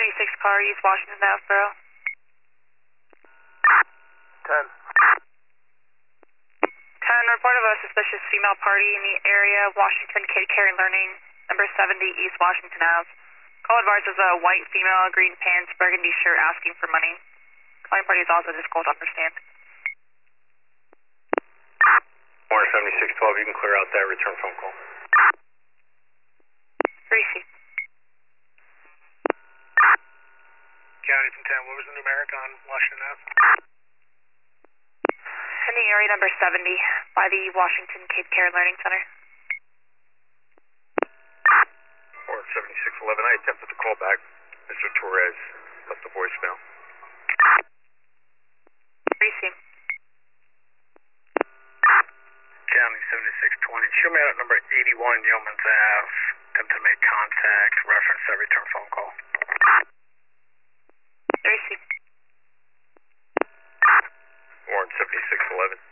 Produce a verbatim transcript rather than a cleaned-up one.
seventy-six car, East Washington Ave, bro. ten. ten, report of a suspicious female party in the area, Washington Kid Care and Learning, number seventy, East Washington Ave. Call advised is a white female, green pants, burgundy shirt asking for money. Calling party is also difficult to understand. Warren seventy-six twelve, you can clear out that return phone call. Receive. County from ten, what was the numeric on Washington Ave? In the area number seventy, by the Washington Kid Care and Learning Center. Warren seventy-six eleven, I attempted to call back. Mister Torres left a voicemail. Receive. County seventy-six twenty, show me out at number eighty-one Yeomans Ave. Attempt to make contact, reference that return phone call. Receive. Warren seventy-six eleven.